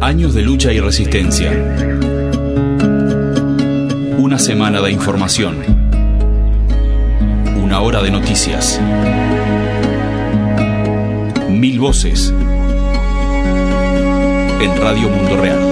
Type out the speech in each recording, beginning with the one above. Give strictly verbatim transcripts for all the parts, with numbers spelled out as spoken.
Años de lucha y resistencia. Una semana de información. Una hora de noticias. Mil voces. En Radio Mundo Real.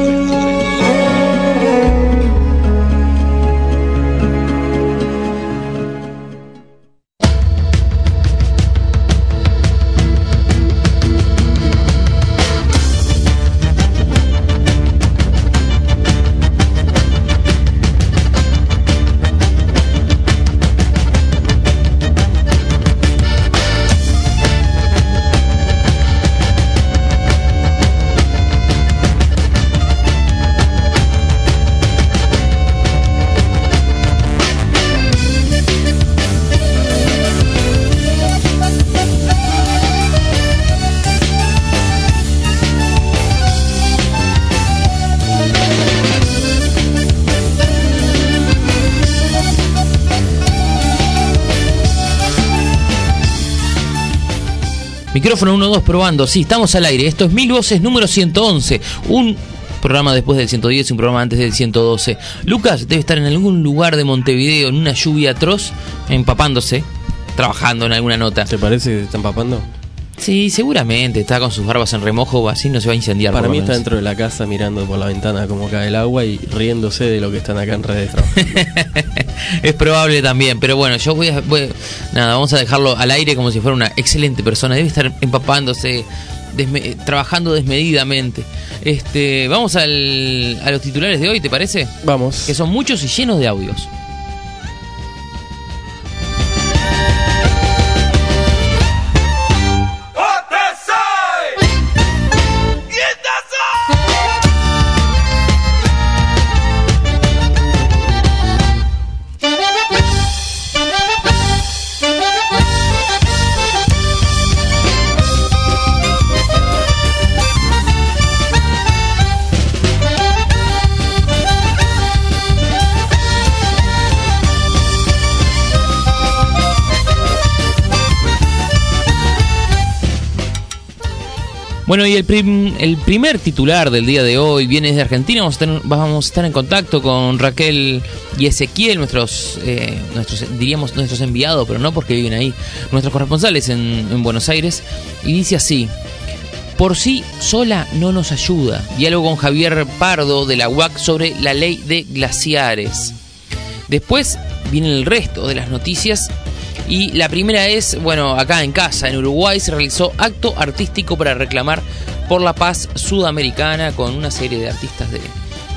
Micrófono uno dos probando, sí, estamos al aire. Esto es Mil Voces número ciento once, un programa después del ciento diez y un programa antes del ciento doce. Lucas debe estar en algún lugar de Montevideo en una lluvia atroz, empapándose, trabajando en alguna nota. ¿Te parece que se está empapando? Sí, seguramente, está con sus barbas en remojo, así no se va a incendiar. Para mí está dentro de la casa mirando por la ventana cómo cae el agua y riéndose de lo que están acá en redes trabajando. Es probable también, pero bueno, yo voy a, voy, nada, vamos a dejarlo al aire como si fuera una excelente persona. Debe estar empapándose, desme, trabajando desmedidamente. Este, vamos al, a los titulares de hoy, ¿te parece? Vamos. Que son muchos y llenos de audios. Bueno, y el, prim, el primer titular del día de hoy viene desde Argentina. Vamos a, tener, vamos a estar en contacto con Raquel y Ezequiel, nuestros, eh, nuestros diríamos nuestros enviados, pero no porque viven ahí, nuestros corresponsales en, en Buenos Aires. Y dice así: por sí sola no nos ayuda. Diálogo con Javier Pardo de la U A C sobre la ley de glaciares. Después viene el resto de las noticias. Y la primera es, bueno, acá en casa, en Uruguay, se realizó acto artístico para reclamar por la paz sudamericana con una serie de artistas de,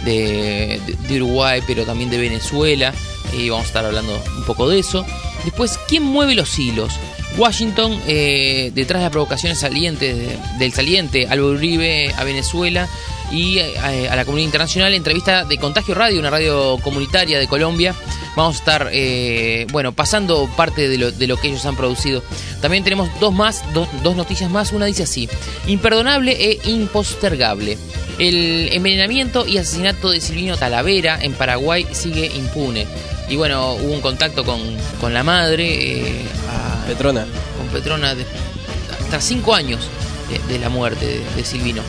de, de Uruguay, pero también de Venezuela. Y vamos a estar hablando un poco de eso. Después, ¿quién mueve los hilos? Washington, eh, detrás de las provocaciones salientes de, del saliente Álvaro Uribe a Venezuela y eh, a la comunidad internacional. Entrevista de Contagio Radio, una radio comunitaria de Colombia. Vamos a estar, eh, bueno, pasando parte de lo, de lo que ellos han producido. También tenemos dos más, dos, dos noticias más. Una dice así: imperdonable e impostergable. El envenenamiento y asesinato de Silvino Talavera en Paraguay sigue impune. Y bueno, hubo un contacto con, con la madre, eh, a, Petrona. Con Petrona, de, tras cinco años de, de la muerte de, de Silvino.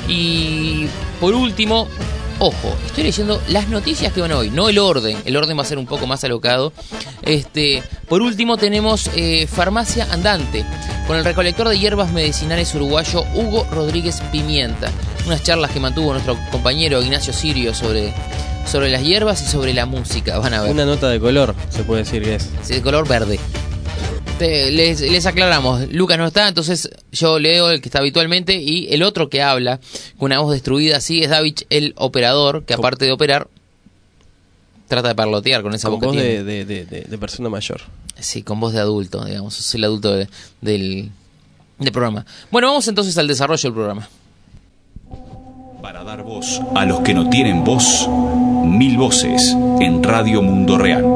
Y por último, ojo, estoy leyendo las noticias que van hoy, no el orden. El orden va a ser un poco más alocado. Este, por último tenemos eh, Farmacia Andante, con el recolector de hierbas medicinales uruguayo Hugo Rodríguez Pimienta. Unas charlas que mantuvo nuestro compañero Ignacio Sirio sobre, sobre las hierbas y sobre la música. Van a ver. Una nota de color, se puede decir que es. Sí, de color verde. Te, les, les aclaramos, Lucas no está, entonces yo leo el que está habitualmente, y el otro que habla con una voz destruida así es David, el operador, que aparte de operar trata de parlotear con esa con voz voz que de, tiene. de, de, de, de persona mayor. Sí, con voz de adulto, digamos, es el adulto de, del, del programa. Bueno, vamos entonces al desarrollo del programa. Para dar voz a los que no tienen voz, Mil Voces en Radio Mundo Real.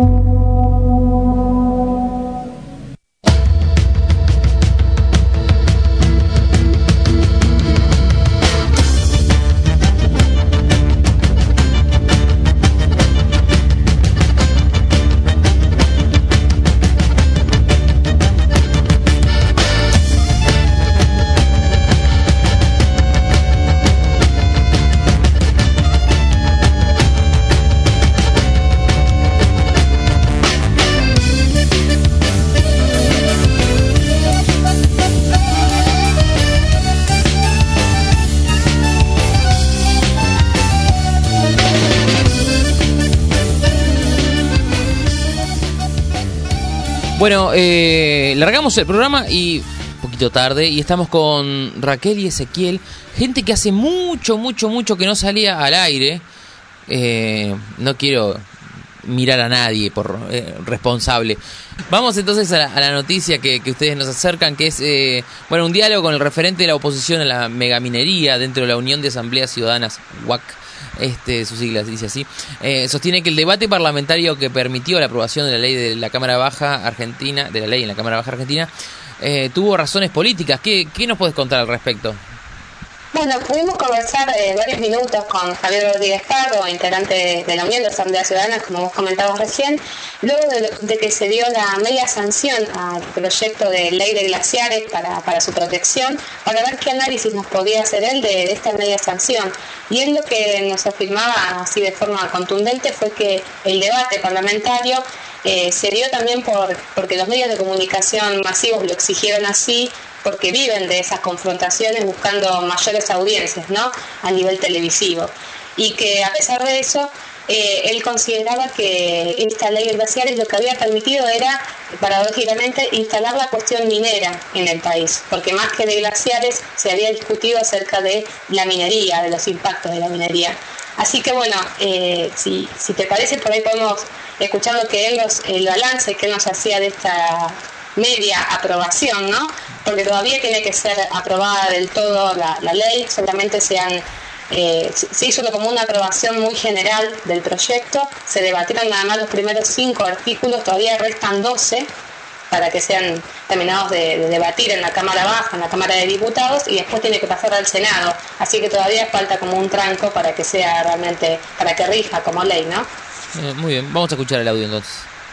Bueno, eh, largamos el programa y un poquito tarde y estamos con Raquel y Ezequiel, gente que hace mucho, mucho, mucho que no salía al aire. Eh, no quiero mirar a nadie por eh, responsable. Vamos entonces a la, a la noticia que, que ustedes nos acercan, que es eh, bueno, un diálogo con el referente de la oposición a la megaminería dentro de la Unión de Asambleas Ciudadanas, U A C. Este, sus siglas dice así, eh, sostiene que el debate parlamentario que permitió la aprobación de la ley de la Cámara Baja Argentina, de la ley en la Cámara Baja Argentina, eh, tuvo razones políticas. ¿Qué, qué nos puedes contar al respecto? Bueno, pudimos conversar eh, varios minutos con Javier Rodríguez Pardo, integrante de la Unión de Asambleas Ciudadanas, como vos comentabas recién, luego de, de que se dio la media sanción al proyecto de ley de glaciares para, para su protección, para ver qué análisis nos podía hacer él de, de esta media sanción. Y él lo que nos afirmaba así de forma contundente fue que el debate parlamentario eh, se dio también por porque los medios de comunicación masivos lo exigieron así, porque viven de esas confrontaciones buscando mayores audiencias, ¿no?, a nivel televisivo. Y que a pesar de eso, eh, él consideraba que esta ley de glaciares lo que había permitido era, paradójicamente, instalar la cuestión minera en el país, porque más que de glaciares se había discutido acerca de la minería, de los impactos de la minería. Así que bueno, eh, si, si te parece, por ahí podemos escuchar lo que él nos, el balance que él nos hacía de esta media aprobación, ¿no? Porque todavía tiene que ser aprobada del todo la, la ley, solamente se han eh, se hizo como una aprobación muy general del proyecto, se debatieron nada más los primeros cinco artículos, todavía restan doce para que sean terminados de, de debatir en la Cámara Baja, en la Cámara de Diputados, y después tiene que pasar al Senado, así que todavía falta como un tranco para que sea realmente, para que rija como ley, ¿no? Eh, muy bien, vamos a escuchar el audio entonces.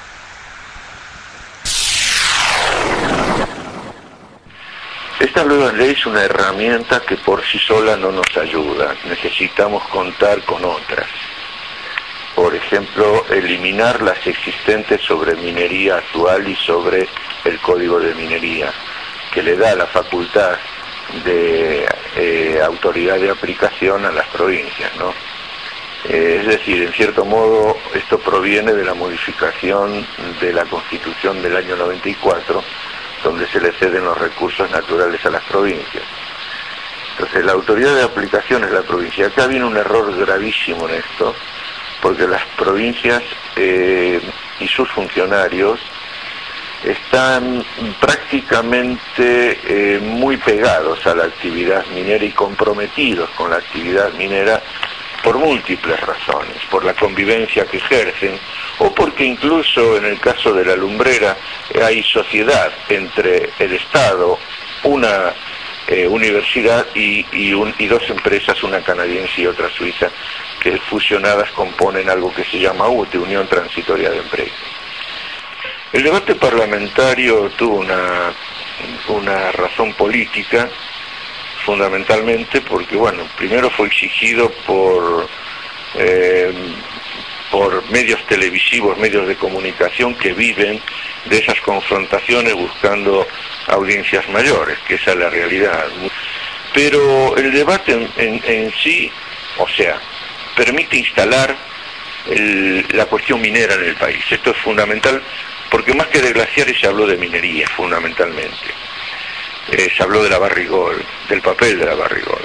Esta nueva ley es una herramienta que por sí sola no nos ayuda, necesitamos contar con otras. Por ejemplo, eliminar las existentes sobre minería actual y sobre el Código de Minería, que le da la facultad de eh, autoridad de aplicación a las provincias, ¿no? Eh, es decir, en cierto modo, esto proviene de la modificación de la Constitución del año noventa y cuatro, donde se le ceden los recursos naturales a las provincias. Entonces, la autoridad de aplicación es la provincia. Acá viene un error gravísimo en esto, porque las provincias eh, y sus funcionarios están prácticamente eh, muy pegados a la actividad minera y comprometidos con la actividad minera por múltiples razones, por la convivencia que ejercen, o porque incluso en el caso de la lumbrera hay sociedad entre el Estado, una eh, universidad y, y, un, y dos empresas, una canadiense y otra suiza, que fusionadas componen algo que se llama U T E, Unión Transitoria de Empresas. El debate parlamentario tuvo una, una razón política, fundamentalmente porque, bueno, primero fue exigido por, eh, por medios televisivos, medios de comunicación que viven de esas confrontaciones buscando audiencias mayores, que esa es la realidad. Pero el debate en, en, en sí, o sea, permite instalar el, la cuestión minera en el país. Esto es fundamental porque más que de glaciares se habló de minería, fundamentalmente. Eh, se habló de la Barrigol, del papel de la Barrigol.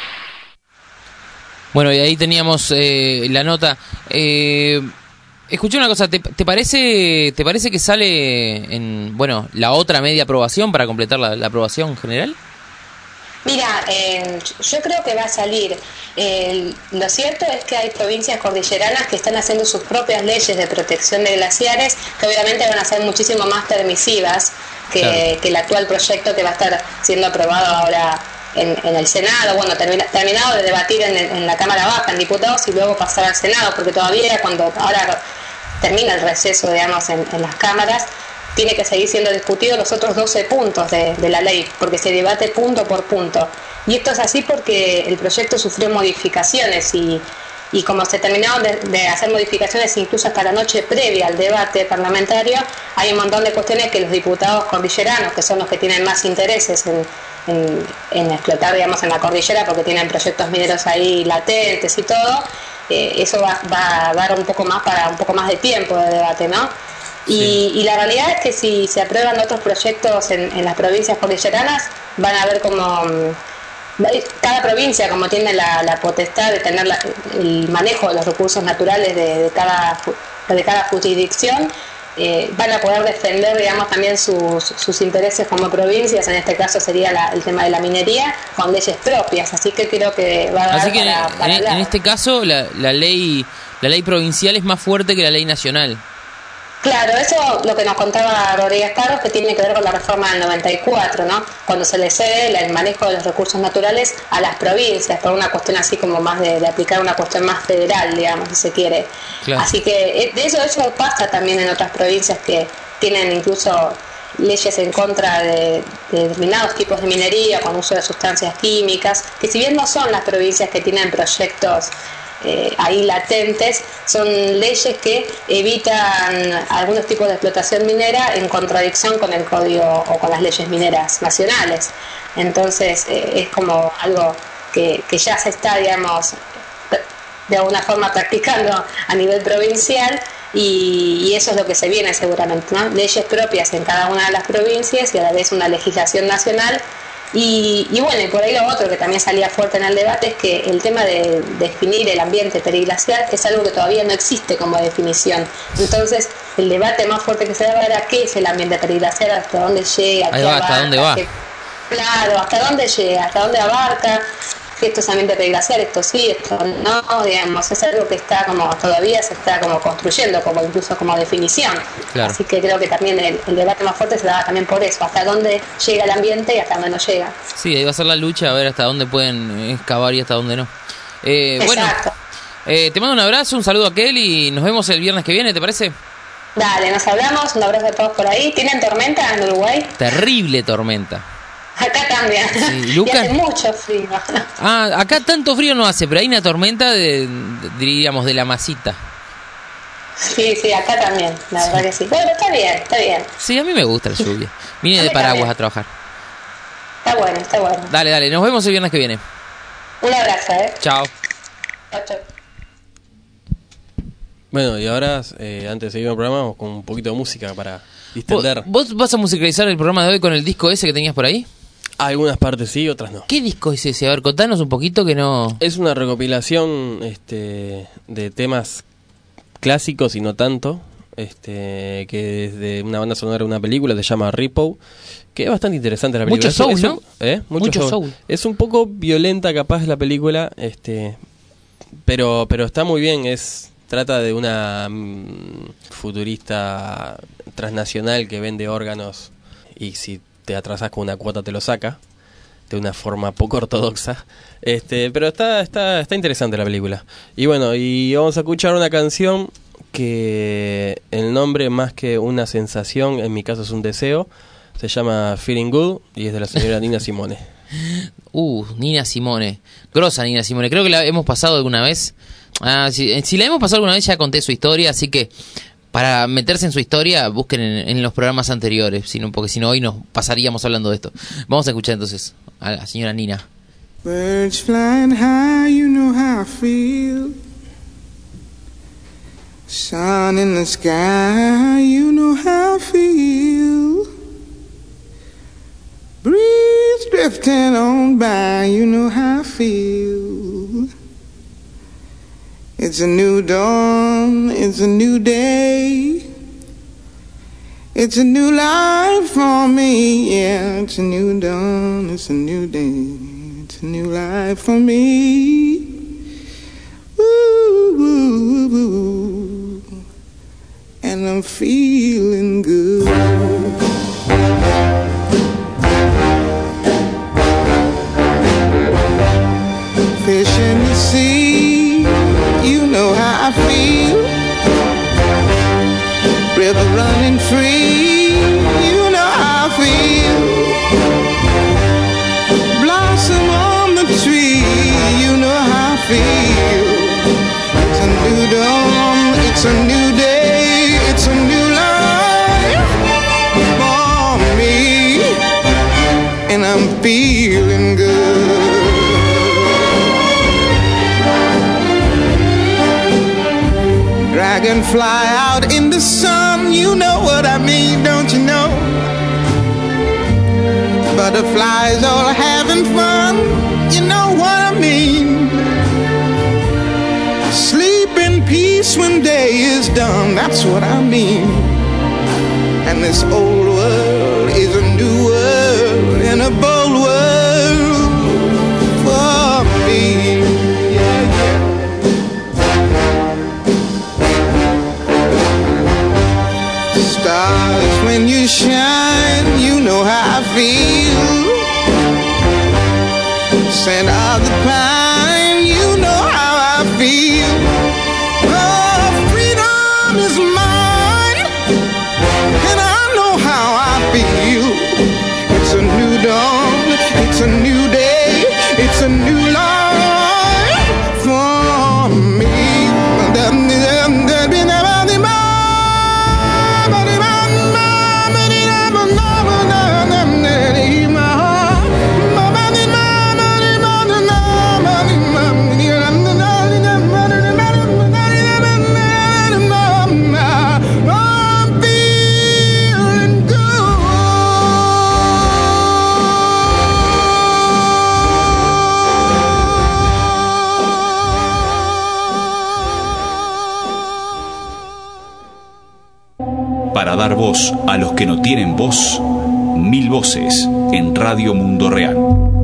Bueno, y ahí teníamos eh, la nota. Eh, escuché una cosa, ¿te, te parece te parece que sale en bueno la otra media aprobación para completar la, la aprobación general? Mira, eh, yo creo que va a salir. Eh, lo cierto es que hay provincias cordilleranas que están haciendo sus propias leyes de protección de glaciares, que obviamente van a ser muchísimo más permisivas que, claro, que el actual proyecto que va a estar siendo aprobado ahora en, en el Senado. Bueno, termina, terminado de debatir en, en la Cámara Baja, en diputados, y luego pasar al Senado, porque todavía cuando ahora termina el receso, digamos, en, en las cámaras, tiene que seguir siendo discutido los otros doce puntos de, de la ley, porque se debate punto por punto. Y esto es así porque el proyecto sufrió modificaciones y, y como se terminaron de, de hacer modificaciones incluso hasta la noche previa al debate parlamentario, hay un montón de cuestiones que los diputados cordilleranos, que son los que tienen más intereses en, en, en explotar, digamos, en la cordillera, porque tienen proyectos mineros ahí latentes y todo, eh, eso va, va a dar un poco más para un poco más de tiempo de debate, ¿no? Y, y la realidad es que si se aprueban otros proyectos en, en las provincias cordilleranas, van a ver como cada provincia, como tiene la, la potestad de tener la, el manejo de los recursos naturales de, de, cada, de cada jurisdicción, eh, van a poder defender, digamos, también sus, sus intereses como provincias. En este caso sería la, el tema de la minería, con leyes propias. Así que creo que va a dar Así que para, en, para en, en este caso la, la ley la ley provincial es más fuerte que la ley nacional. Claro, eso lo que nos contaba Rodríguez Parros, que tiene que ver con la reforma del noventa y cuatro, ¿no? Cuando se le cede el manejo de los recursos naturales a las provincias, por una cuestión así como más de, de aplicar una cuestión más federal, digamos, si se quiere. Claro. Así que de eso, eso pasa también en otras provincias que tienen incluso leyes en contra de, de determinados tipos de minería con uso de sustancias químicas, que si bien no son las provincias que tienen proyectos Eh, ahí latentes, son leyes que evitan algunos tipos de explotación minera en contradicción con el código o con las leyes mineras nacionales. Entonces eh, es como algo que, que ya se está, digamos, de alguna forma practicando a nivel provincial, y, y eso es lo que se viene seguramente, ¿no? Leyes propias en cada una de las provincias y a la vez una legislación nacional. Y, y bueno, y por ahí lo otro que también salía fuerte en el debate es que el tema de, de definir el ambiente periglacial es algo que todavía no existe como definición. Entonces, el debate más fuerte que se daba era qué es el ambiente periglacial, hasta dónde llega, ahí va, hasta dónde va. Qué, claro, hasta dónde llega, hasta dónde abarca, que esto es ambiente periglacial, esto sí, esto no, digamos, es algo que está como, todavía se está como construyendo, como incluso como definición. Claro. Así que creo que también el, el debate más fuerte se da también por eso, hasta dónde llega el ambiente y hasta dónde no llega. Sí, ahí va a ser la lucha, a ver hasta dónde pueden excavar y hasta dónde no. Eh, bueno, eh, te mando un abrazo, un saludo a aquel y nos vemos el viernes que viene, ¿te parece? Dale, nos hablamos, un abrazo a todos por ahí. ¿Tienen tormenta en Uruguay? Terrible tormenta. Acá también. Sí, Lucas. Y hace mucho frío. Ah, acá tanto frío no hace, pero hay una tormenta de, de diríamos, de la masita. Sí, sí, acá también, la sí. verdad que sí. Bueno, está bien, está bien. Sí, a mí me gusta la lluvia. Vine de paraguas también a trabajar. Está bueno, está bueno. Dale, dale, nos vemos el viernes que viene. Un abrazo, ¿eh? Chao. Chao, chao. Bueno, y ahora, eh, antes de seguir el programa, vamos con un poquito de música para distender. ¿Vos, ¿Vos vas a musicalizar el programa de hoy con el disco ese que tenías por ahí? Algunas partes sí, otras no. ¿Qué disco es ese? A ver, contanos un poquito que no... Es una recopilación este, de temas clásicos y no tanto, este, que es de una banda sonora de una película, se llama Repo, que es bastante interesante la película. Mucho soul, es, ¿no? Es un, ¿eh? Mucho, Mucho soul. soul. Es un poco violenta capaz la película, este, pero, pero está muy bien, es... Trata de una um, futurista transnacional que vende órganos y si te atrasas con una cuota te lo saca de una forma poco ortodoxa. Este, pero está está está interesante la película. Y bueno, y vamos a escuchar una canción que el nombre más que una sensación, en mi caso es un deseo, se llama Feeling Good y es de la señora Nina Simone. Uh, Nina Simone. Grosa Nina Simone. Creo que la hemos pasado alguna vez. Ah, si, si la hemos pasado alguna vez ya conté su historia, así que para meterse en su historia busquen en, en los programas anteriores, sino porque si no hoy nos pasaríamos hablando de esto. Vamos a escuchar entonces a la señora Nina. Birds flying high, you know how I feel. Sun in the sky, you know how I feel. Breeze drifting on by, you know how I feel. It's a new dawn, it's a new day. It's a new life for me, yeah. It's a new dawn, it's a new day. It's a new life for me. Ooh, ooh, ooh. And I'm feeling good. Fish in the sea, you know how I feel. River running free, you know how I feel. Blossom on the tree, you know how I feel. It's a new dawn, it's a new day, it's a new life for me. And I'm feeling good. can fly out in the sun. You know what I mean, don't you know? Butterflies all having fun. You know what I mean? Sleep in peace when day is done. That's what I mean. And this old world is a new world and a bold world for me. Yeah, yeah. Stars, when you shine, you know how I feel. Scent of the pine, you know how I feel. Oh, freedom is mine, and I know how I feel. It's a new dawn, it's a new day, it's a new life for me. Para dar voz a los que no tienen voz, mil voces en Radio Mundo Real.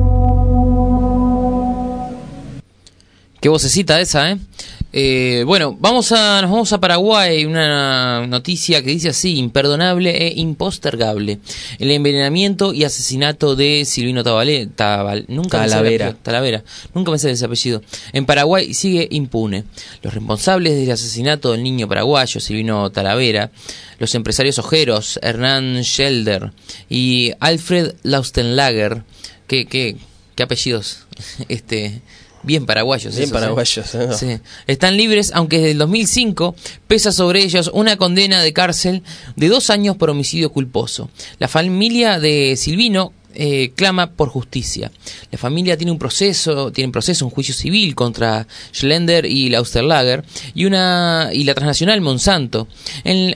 Qué vocecita esa, ¿eh? Eh, bueno, vamos a, nos vamos a Paraguay, una noticia que dice así: imperdonable e impostergable. El envenenamiento y asesinato de Silvino Tabale, Tabal, nunca Talavera. Me Talavera, nunca me sale ese apellido. En Paraguay sigue impune. Los responsables del asesinato del niño paraguayo Silvino Talavera, los empresarios ojeros Hernán Schelder y Alfred Laustenlager, que, que, qué apellidos, este... Bien paraguayos. Bien esos, paraguayos. ¿eh? ¿no? Sí. Están libres, aunque desde el dos mil cinco pesa sobre ellos una condena de cárcel de dos años por homicidio culposo. La familia de Silvino eh, clama por justicia. La familia tiene un proceso, tiene un proceso, un juicio civil contra Schlender y Lausterlager y una y la transnacional Monsanto, en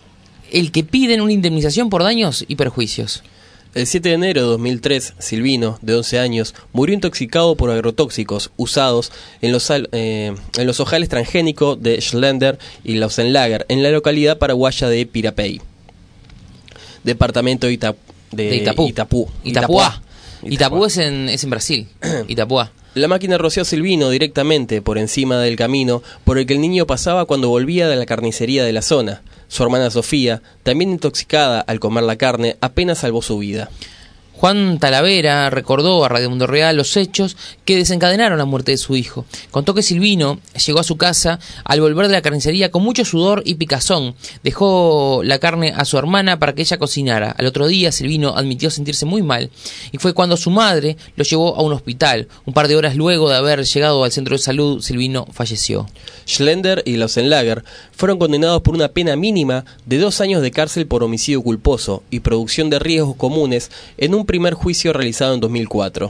el que piden una indemnización por daños y perjuicios. El siete de enero de dos mil tres, Silvino, de once años, murió intoxicado por agrotóxicos usados en los, eh, en los ojales transgénicos de Schlender y Laustenlager, en la localidad paraguaya de Pirapey, departamento de, Ita de, de Itapú. Itapú. Itapuá. Itapú es en, es en Brasil. Itapuá. La máquina roció a Silvino directamente por encima del camino por el que el niño pasaba cuando volvía de la carnicería de la zona. Su hermana Sofía, también intoxicada al comer la carne, apenas salvó su vida. Juan Talavera recordó a Radio Mundo Real los hechos que desencadenaron la muerte de su hijo. Contó que Silvino llegó a su casa al volver de la carnicería con mucho sudor y picazón. Dejó la carne a su hermana para que ella cocinara. Al otro día Silvino admitió sentirse muy mal y fue cuando su madre lo llevó a un hospital. Un par de horas luego de haber llegado al centro de salud, Silvino falleció. Schlender y Laustenlager fueron condenados por una pena mínima de dos años de cárcel por homicidio culposo y producción de riesgos comunes en un primer juicio realizado en dos mil cuatro.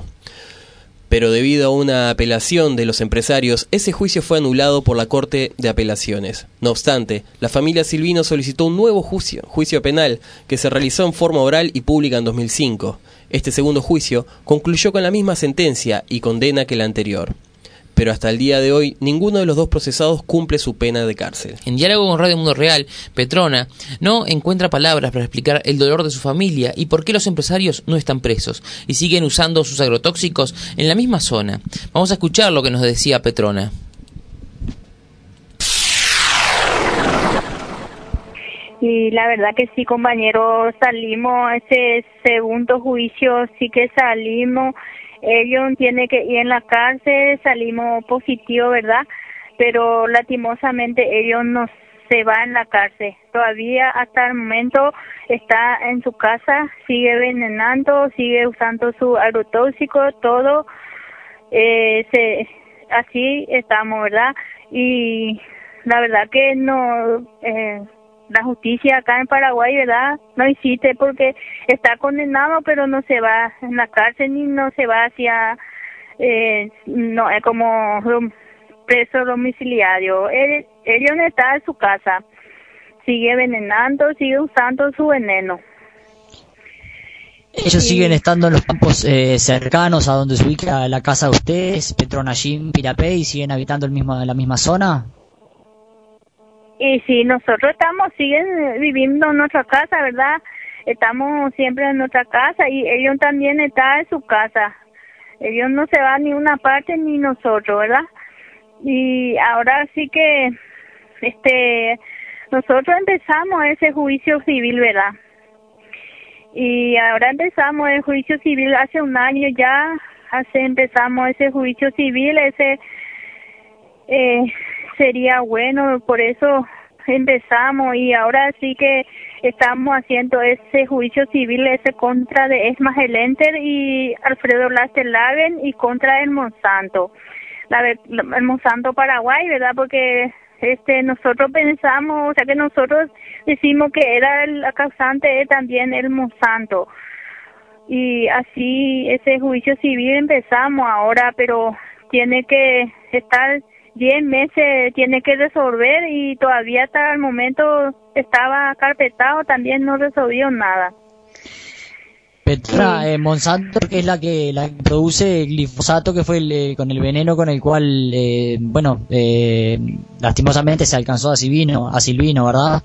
Pero debido a una apelación de los empresarios, ese juicio fue anulado por la Corte de Apelaciones. No obstante, la familia Silvino solicitó un nuevo juicio, juicio penal que se realizó en forma oral y pública en dos mil cinco. Este segundo juicio concluyó con la misma sentencia y condena que la anterior. Pero hasta el día de hoy, ninguno de los dos procesados cumple su pena de cárcel. En diálogo con Radio Mundo Real, Petrona no encuentra palabras para explicar el dolor de su familia y por qué los empresarios no están presos y siguen usando sus agrotóxicos en la misma zona. Vamos a escuchar lo que nos decía Petrona. Y la verdad que sí, compañero, salimos, ese segundo juicio sí que salimos. Ellos tienen que ir en la cárcel, salimos positivo, ¿verdad? Pero lastimosamente ellos no se van en la cárcel. Todavía hasta el momento está en su casa, sigue envenenando, sigue usando su agrotóxico, todo. Eh, se, así estamos, ¿verdad? Y la verdad que no... Eh, la justicia acá en Paraguay, ¿verdad? No existe porque está condenado, pero no se va en la cárcel ni no se va hacia, eh, no es como preso domiciliario. Él Ellos no están en su casa. Sigue envenenando, sigue usando su veneno. ¿Ellos Sí. siguen estando en los campos eh, cercanos a donde se ubica la casa de ustedes, Petronayín, Pirapé, y siguen habitando el mismo, la misma zona? Y si nosotros estamos, siguen viviendo en nuestra casa, ¿verdad? Estamos siempre en nuestra casa y ellos también están en su casa. Ellos no se van ni una parte ni nosotros, ¿verdad? Y ahora sí que, este, nosotros empezamos ese juicio civil, ¿verdad? Y ahora empezamos el juicio civil hace un año ya, hace empezamos ese juicio civil, ese eh, sería bueno, por eso empezamos y ahora sí que estamos haciendo ese juicio civil, ese contra de Esma Helenter y Alfredo Lastelagen y contra el Monsanto, la, el Monsanto Paraguay, ¿verdad? Porque este nosotros pensamos, o sea que nosotros decimos que era el causante también el Monsanto y así ese juicio civil empezamos ahora, pero tiene que estar diez meses, tiene que resolver y todavía hasta el momento estaba carpetado, también no resolvió nada. Petra, eh, Monsanto, que es la que, la que produce el glifosato, que fue el, eh, con el veneno con el cual, eh, bueno, eh, lastimosamente se alcanzó a Silvino, a Silvino, ¿verdad?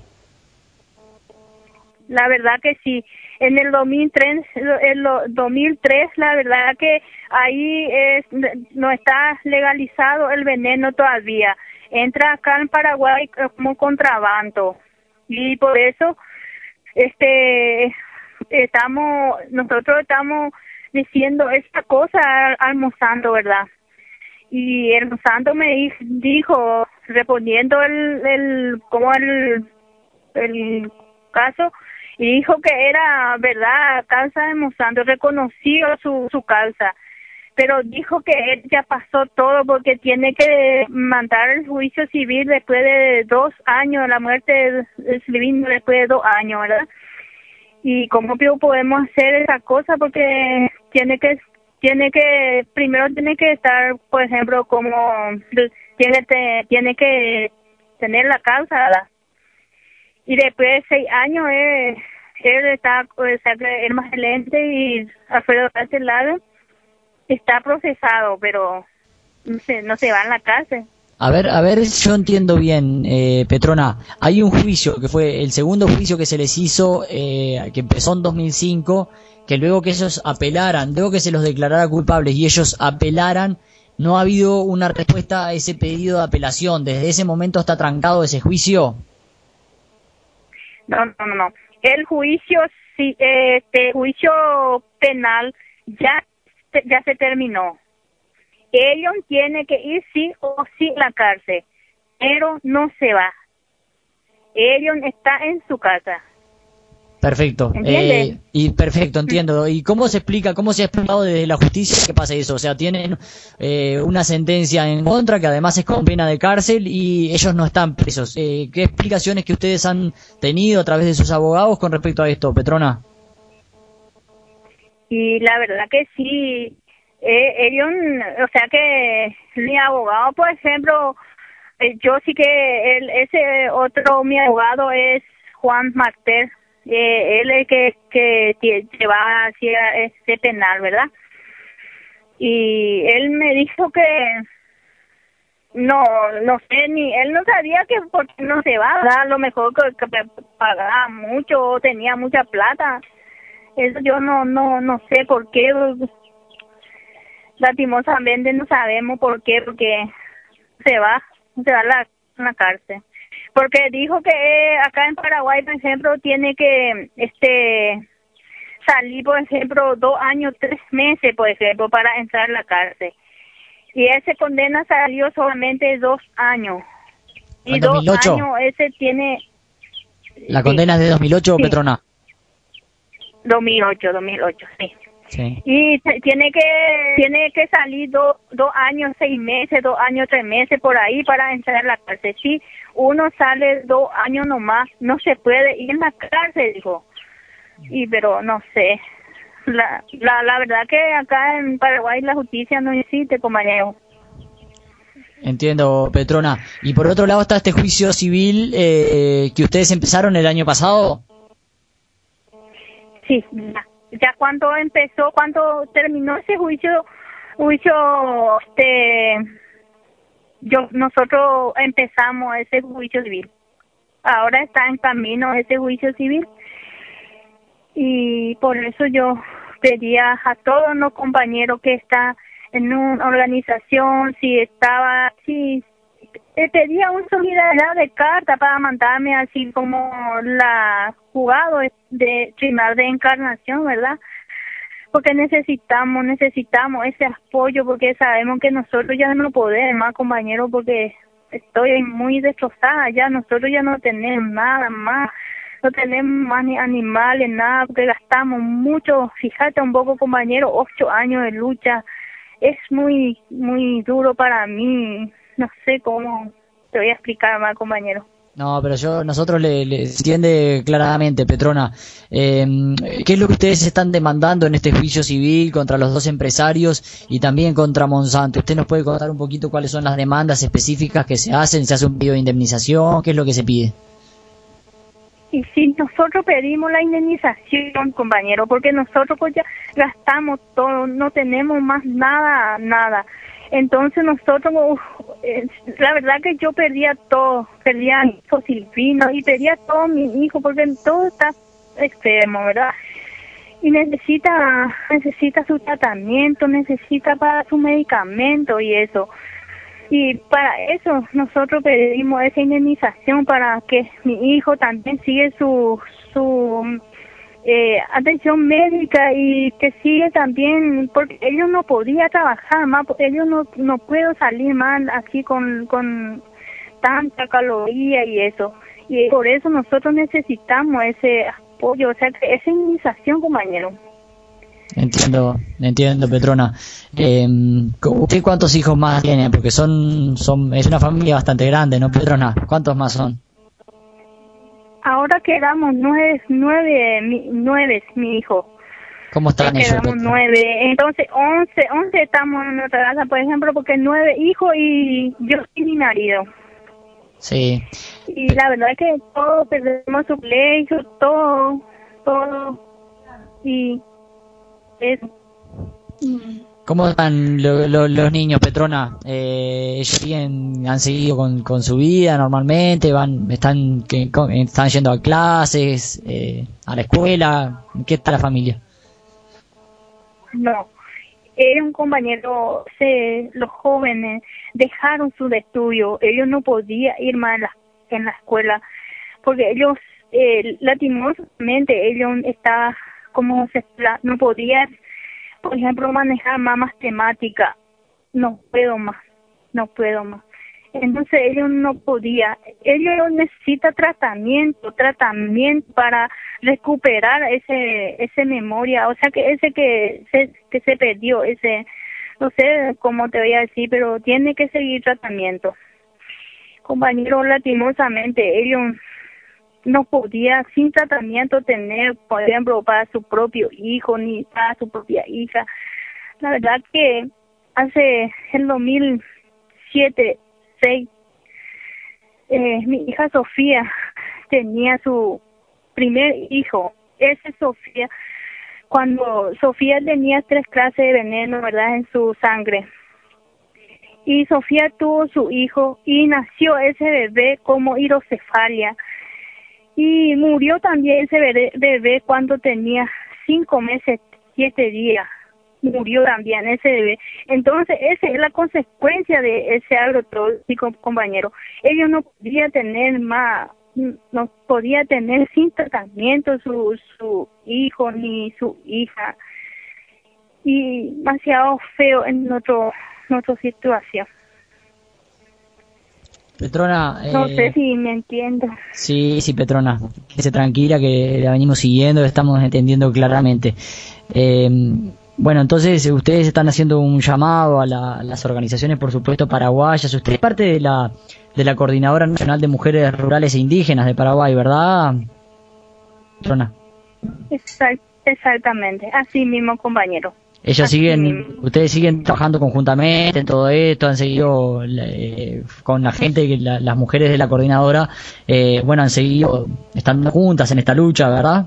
La verdad que sí. En el dos mil tres, en el dos mil tres, la verdad que ahí es, no está legalizado el veneno todavía. Entra acá en Paraguay como contrabando y por eso, este. estamos nosotros estamos diciendo esta cosa al, al Monsanto, ¿verdad? Y el Monsanto me dijo, respondiendo el, el como el, el caso, y dijo que era verdad, causa de Monsanto, reconoció su, su causa, pero dijo que él ya pasó todo porque tiene que mandar el juicio civil después de dos años, la muerte de Silvino después de dos años, ¿verdad? Y cómo podemos hacer esa cosa porque tiene que tiene que primero tiene que estar, por ejemplo, como tiene te, tiene que tener la causa, ¿verdad? Y después de seis años él, él está, o sea, el más excelente y Alfredo Lastelagen está procesado, pero no se, no se va en la cárcel. A ver, a ver, yo entiendo bien, eh, Petrona. Hay un juicio que fue el segundo juicio que se les hizo, eh, que empezó en dos mil cinco, que luego que ellos apelaran, luego que se los declarara culpables y ellos apelaran, no ha habido una respuesta a ese pedido de apelación. ¿Desde ese momento está trancado ese juicio? No, no, no. El juicio, sí, este juicio penal ya, ya se terminó. Ellos tienen que ir sí o sí a la cárcel, pero no se va. Ellos está en su casa. Perfecto. Eh, y perfecto, entiendo. ¿Y cómo se explica, cómo se ha explicado desde la justicia que pasa eso? O sea, tienen eh, una sentencia en contra que además es con pena de cárcel y ellos no están presos. Eh, ¿Qué explicaciones que ustedes han tenido a través de sus abogados con respecto a esto, Petrona? Y la verdad que sí. Eh, ellos, o sea que mi abogado, por ejemplo, eh, yo sí que él, ese otro, mi abogado es Juan Martel, eh, él es el que, que lleva hacia este penal, ¿verdad? Y él me dijo que no, no sé, ni él no sabía que por qué no se va, ¿verdad? A lo mejor que, que pagaba mucho o tenía mucha plata, eso yo no, no, no sé por qué. Lastimosamente no sabemos por qué, porque se va, se va a la, a la cárcel. Porque dijo que acá en Paraguay, por ejemplo, tiene que este salir, por ejemplo, dos años, tres meses, por ejemplo, para entrar a la cárcel. Y ese condena salió solamente dos años. Y dos dos mil ocho años ese tiene... ¿La condena sí, es de dos mil ocho, sí. Petrona? dos mil ocho, dos mil ocho, sí. Sí. Y tiene que tiene que salir dos dos años, seis meses, dos años, tres meses por ahí para entrar a la cárcel. Si uno sale dos años nomás, no se puede ir en la cárcel, dijo. Y pero no sé. La, la la verdad que acá en Paraguay la justicia no existe, compañero. Entiendo, Petrona. Y por otro lado está este juicio civil eh, que ustedes empezaron el año pasado. Sí, ya, ya cuando empezó, cuando terminó ese juicio, juicio, este, yo, nosotros empezamos ese juicio civil. Ahora está en camino ese juicio civil y por eso yo pedía a todos los compañeros que están en una organización, si estaba, si eh, pedía una solidaridad de carta para mandarme así como la jugado de tribunal de encarnación, ¿verdad? Porque necesitamos, necesitamos ese apoyo, porque sabemos que nosotros ya no podemos más, compañeros, porque estoy muy destrozada ya, nosotros ya no tenemos nada más, no tenemos más ni animales, nada, porque gastamos mucho, fíjate un poco, compañero, ocho años de lucha, es muy, muy duro para mí, no sé cómo te voy a explicar más, compañero. No, pero yo nosotros le, le entiende claramente, Petrona. Eh, ¿Qué es lo que ustedes están demandando en este juicio civil contra los dos empresarios y también contra Monsanto? ¿Usted nos puede contar un poquito cuáles son las demandas específicas que se hacen? ¿Se hace un pedido de indemnización? ¿Qué es lo que se pide? Y si nosotros pedimos la indemnización, compañero, porque nosotros pues ya gastamos todo, no tenemos más nada, nada. Entonces nosotros, eh, la verdad que yo perdía todo, perdía a mi hijo Silvino y perdía a todo mi hijo porque todo está extremo, ¿verdad? Y necesita, necesita su tratamiento, necesita para su medicamento y eso. Y para eso nosotros pedimos esa indemnización para que mi hijo también siga su, su eh, atención médica y que sigue también, porque ellos no podía trabajar más, porque ellos no no puedo salir más aquí con, con tanta caloría y eso. Y por eso nosotros necesitamos ese apoyo, o sea, que esa indemnización, compañero. Entiendo, entiendo, Petrona. Eh, ¿Usted cuántos hijos más tiene? Porque son, son, es una familia bastante grande, ¿no, Petrona? ¿Cuántos más son? Ahora quedamos nueve, nueve, mi, nueve, mi hijo. ¿Cómo están ellos? Quedamos nueve, entonces once, once estamos en nuestra casa, por ejemplo, porque nueve hijos y yo y mi marido. Sí. Y la verdad es que todos perdemos su colegio, todo, todo, y eso. ¿Cómo están lo, lo, los niños, Petrona? Eh, ¿Ellos siguen, han seguido con, con su vida normalmente? van ¿Están que, están yendo a clases, eh, a la escuela? ¿Qué tal la familia? No, era un compañero, se, los jóvenes dejaron su estudio, ellos no podían ir más en la, en la escuela, porque ellos, eh, lastimosamente, ellos estaban, como se, no podían, por ejemplo, manejar más matemática, no puedo más, no puedo más. Entonces ellos no podían, ellos necesitan tratamiento, tratamiento para recuperar ese ese memoria, o sea que ese que se, que se perdió, ese, no sé cómo te voy a decir, pero tiene que seguir tratamiento. Compañeros, lastimosamente ellos no podían sin tratamiento tener, por ejemplo, para su propio hijo ni para su propia hija. La verdad que hace el dos mil siete seis, eh, mi hija Sofía tenía su primer hijo, ese Sofía, cuando Sofía tenía tres clases de veneno, ¿verdad?, en su sangre. Y Sofía tuvo su hijo y nació ese bebé como hidrocefalia. Y murió también ese bebé, bebé cuando tenía cinco meses, siete días. Murió también ese bebé. Entonces, esa es la consecuencia de ese agrotóxico, compañero. Ellos no podían tener más, no podía tener sin tratamiento su, su hijo ni su hija. Y demasiado feo en nuestro, nuestra situación. Petrona, eh, no sé si me entiendo. Sí, sí, Petrona, quédese tranquila que la venimos siguiendo, estamos entendiendo claramente. Eh, bueno, entonces ustedes están haciendo un llamado a, la, a las organizaciones, por supuesto, paraguayas. Usted es parte de la de la Coordinadora Nacional de Mujeres Rurales e Indígenas de Paraguay, ¿verdad, Petrona? Exact, exactamente, así mismo, compañero. Ellos Así siguen, mismo. ustedes siguen trabajando conjuntamente en todo esto, han seguido eh, con la gente, que la- las mujeres de la coordinadora, eh, bueno, han seguido estando juntas en esta lucha, ¿verdad?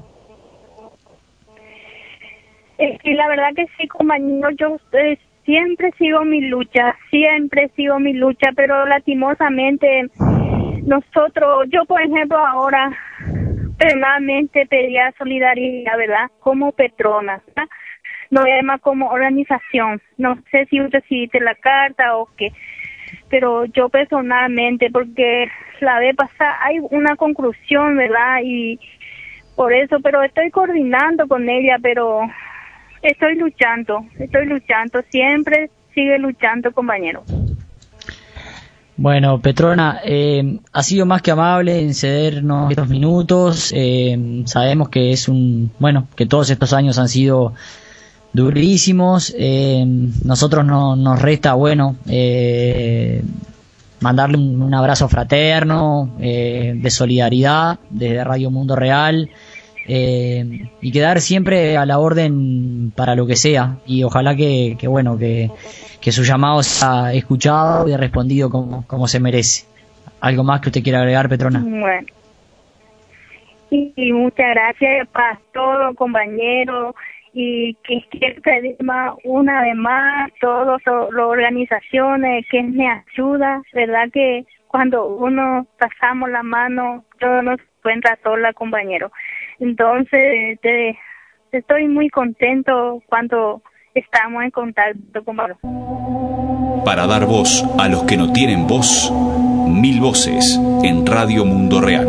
Eh, y la verdad que sí, compañero, yo eh, siempre sigo mi lucha, siempre sigo mi lucha, pero lastimosamente nosotros, yo por ejemplo ahora, personalmente pedía solidaridad, ¿verdad? Como Petrona, ¿verdad? No además como organización, no sé si usted recibiste la carta o qué, pero yo personalmente, porque la vez pasada hay una conclusión, ¿verdad? Y por eso, pero estoy coordinando con ella, pero estoy luchando, estoy luchando, siempre sigue luchando, compañero. Bueno, Petrona, eh, ha sido más que amable en cedernos estos minutos. Eh, sabemos que es un, bueno, que todos estos años han sido durísimos. Eh, nosotros no nos resta, bueno, eh, mandarle un, un abrazo fraterno, eh, de solidaridad desde Radio Mundo Real, eh, y quedar siempre a la orden para lo que sea. Y ojalá que, que bueno, que que su llamado sea escuchado y respondido como, como se merece. ¿Algo más que usted quiera agregar, Petrona? Bueno, y, y muchas gracias para todo, compañero, y que quiero pedir más, una vez más, todas las organizaciones que me ayudan, verdad que cuando uno pasamos la mano, todo nos encuentra sola, compañero. Entonces, te, estoy muy contento cuando estamos en contacto, compañero. Para dar voz a los que no tienen voz, mil voces en Radio Mundo Real.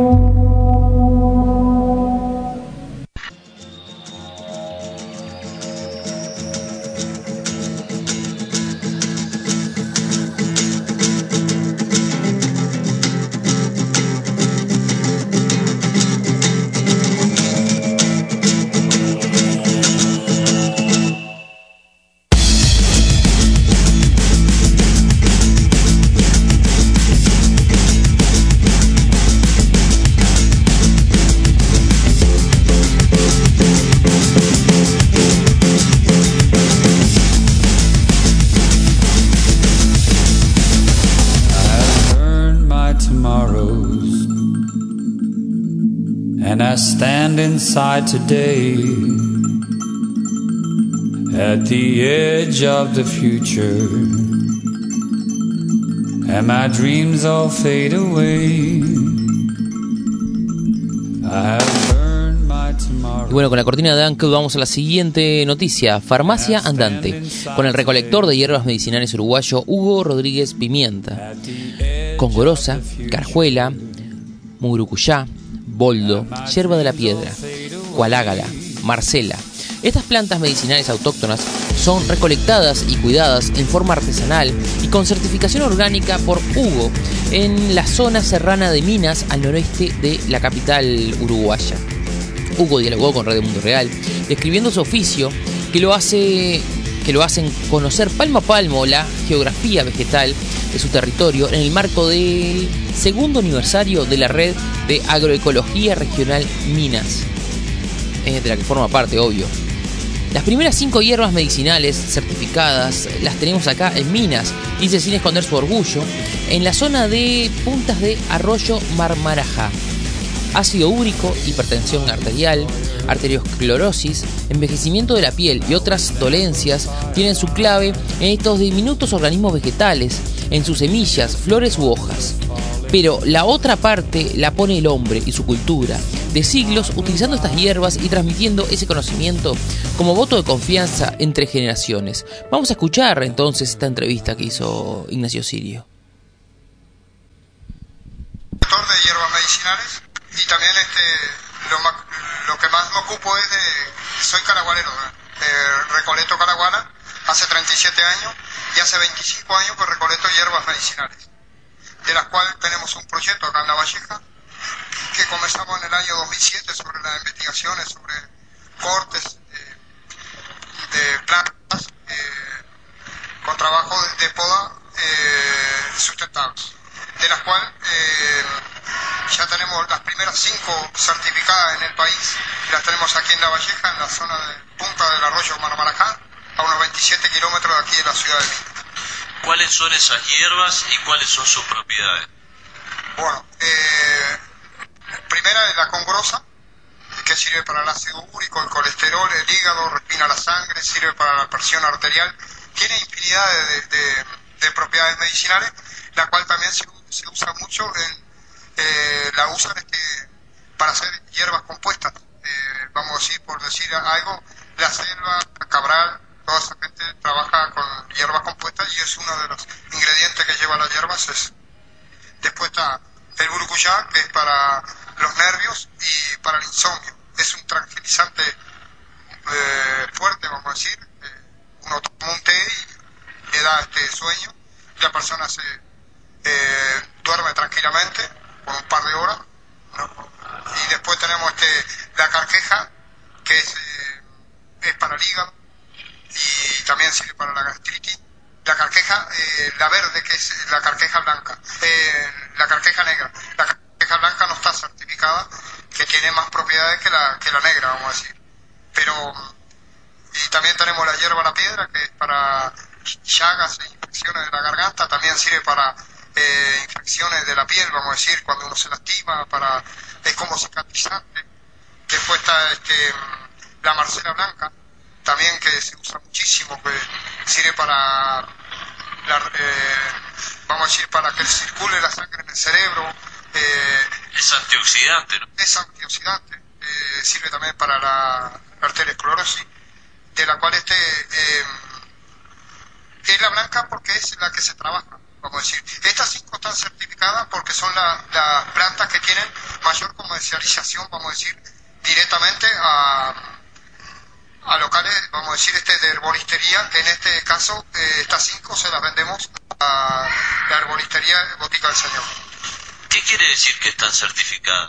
And I stand inside today at the edge of the future, and my dreams all fade away. I have burned my tomorrow. Y bueno, con la cortina de Uncle vamos a la siguiente noticia. Farmacia andante, con el recolector de hierbas medicinales uruguayo Hugo Rodríguez Pimienta. Congorosa, carjuela, murucuyá, boldo, yerba de la piedra, cualágala, marcela. Estas plantas medicinales autóctonas son recolectadas y cuidadas en forma artesanal y con certificación orgánica por Hugo en la zona serrana de Minas, al noroeste de la capital uruguaya. Hugo dialogó con Radio Mundo Real, describiendo su oficio, que lo hace que lo hacen conocer palmo a palmo la geografía vegetal de su territorio en el marco del segundo aniversario de la Red de Agroecología Regional Minas, eh, de la que forma parte, obvio. Las primeras cinco hierbas medicinales certificadas las tenemos acá en Minas, dice sin esconder su orgullo, en la zona de Puntas de Arroyo Marmarajá. Ácido úrico, hipertensión arterial, arteriosclerosis, envejecimiento de la piel y otras dolencias tienen su clave en estos diminutos organismos vegetales, en sus semillas, flores u hojas. Pero la otra parte la pone el hombre y su cultura, de siglos utilizando estas hierbas y transmitiendo ese conocimiento como voto de confianza entre generaciones. Vamos a escuchar entonces esta entrevista que hizo Ignacio Sirio. Doctor de hierbas medicinales, y también este lo, lo que más me ocupo es de, soy caraguanero, eh, recolecto caraguana hace treinta y siete años y hace veinticinco años que recolecto hierbas medicinales, de las cuales tenemos un proyecto acá en La Valleja que comenzamos en el año dos mil siete sobre las investigaciones sobre cortes eh, de plantas eh, con trabajo de, de poda eh, sustentables, de las cuales eh, ya tenemos las primeras cinco certificadas en el país, las tenemos aquí en La Valleja, en la zona de Punta del Arroyo Marmarajá, a unos veintisiete kilómetros de aquí de la ciudad de Minas. ¿Cuáles son esas hierbas y cuáles son sus propiedades? Bueno, eh, primera es la congrosa, que sirve para el ácido úrico, el colesterol, el hígado, respina la sangre, sirve para la presión arterial, tiene infinidad de, de, de propiedades medicinales, la cual también se, se usa mucho, en, eh, la usan este, para hacer hierbas compuestas, eh, vamos a decir, por decir algo, la selva, la cabral, toda esa gente trabaja con hierbas compuestas y es uno de los ingredientes que lleva las hierbas. Es. Después está el burucuyá, que es para los nervios y para el insomnio. Es un tranquilizante eh, fuerte, vamos a decir. Eh, uno toma un té y le da este sueño y la persona se eh, duerme tranquilamente por un par de horas, ¿no? Y después tenemos este la carqueja, que es, eh, es para el hígado y también sirve para la gastritis. La carqueja, eh, la verde, que es la carqueja blanca, eh, la carqueja negra. La carqueja blanca no está certificada, que tiene más propiedades que la, que la negra, vamos a decir. Pero, y también tenemos la hierba la piedra, que es para llagas e infecciones de la garganta, también sirve para eh, infecciones de la piel, vamos a decir, cuando uno se lastima, para, es como cicatrizante. Después está este, la marcela blanca, también, que se usa muchísimo, que sirve para, la, eh, vamos a decir, para que circule la sangre en el cerebro. Eh, es antioxidante, ¿no? Es antioxidante, eh, sirve también para la arteriosclerosis, de la cual este eh, es la blanca porque es la que se trabaja, vamos a decir. Estas cinco están certificadas porque son las la plantas que tienen mayor comercialización, vamos a decir, directamente a... a locales, vamos a decir, este de herboristería, que en este caso eh, estas cinco se las vendemos a la herboristería Botica del Señor. ¿Qué quiere decir que están certificadas?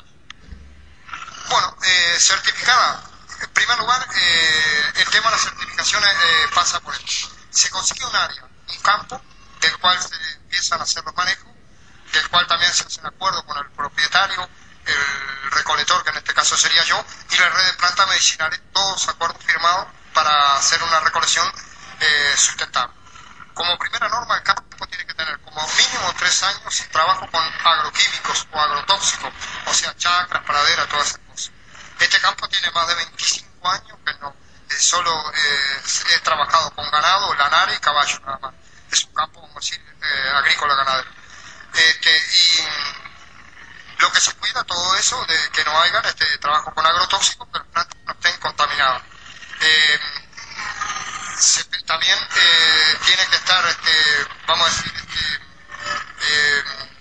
Bueno, eh, certificada, en primer lugar, eh, el tema de las certificaciones eh, pasa por esto. Se consigue un área, un campo, del cual se empiezan a hacer los manejos, del cual también se hace un acuerdo con el propietario, el recolector, que en este caso sería yo, y la red de plantas medicinales, todos acuerdos firmados para hacer una recolección eh, sustentable. Como primera norma, el campo tiene que tener como mínimo tres años sin trabajo con agroquímicos o agrotóxicos, o sea, chacras, praderas, todas esas cosas. Este campo tiene más de veinticinco años que no eh, solo eh, he trabajado con ganado, lanar y caballo nada más. Es un campo, como decir, eh, agrícola ganadero. Este, y lo que se cuida todo eso, de que no hagan este trabajo con agrotóxicos, que las plantas no estén contaminadas. Eh, se, también eh, tiene que estar, este, vamos a decir, este, eh,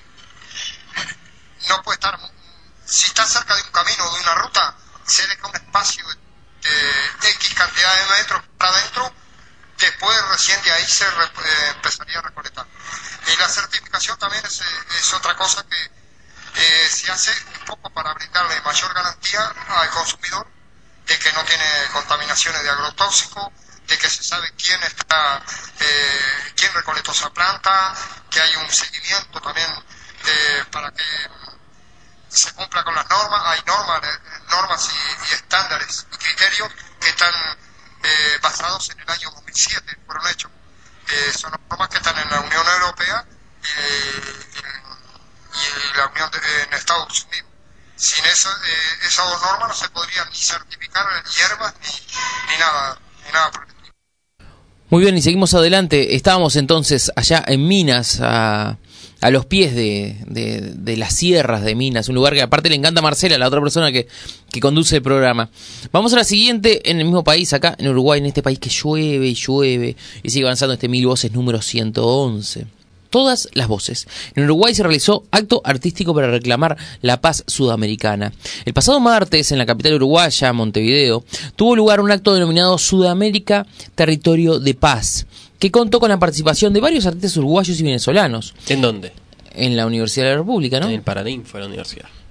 no puede estar, si está cerca de un camino o de una ruta, se deja un espacio de X cantidad de metros para adentro, después recién de ahí se re, eh, empezaría a recolectar. Y la certificación también es, es otra cosa que eh, se hace un poco para brindarle mayor garantía al consumidor de que no tiene contaminaciones de agrotóxicos, de que se sabe quién está, eh, quién recolectó esa planta, que hay un seguimiento también de, para que se cumpla con las normas. Hay normas, normas y, y estándares y criterios que están eh, basados en el año dos mil siete, fueron hechos. Eh, son normas que están en la Unión Europea eh, y, y la Unión de, en Estados Unidos. Sin eso, eh, esas dos normas no se podrían ni certificar hierbas ni, ni nada, ni nada por el estilo. Muy bien, y seguimos adelante. Estábamos entonces allá en Minas, a, a los pies de, de, de las sierras de Minas, un lugar que aparte le encanta a Marcela, la otra persona que, que conduce el programa. Vamos a la siguiente, en el mismo país, acá en Uruguay, en este país que llueve y llueve, y sigue avanzando este Mil Voces número ciento once. Todas las voces. En Uruguay se realizó acto artístico para reclamar la paz sudamericana. El pasado martes, en la capital uruguaya, Montevideo, tuvo lugar un acto denominado Sudamérica Territorio de Paz, que contó con la participación de varios artistas uruguayos y venezolanos. ¿En dónde? En la Universidad de la República, ¿no? En el Paranin fue la universidad.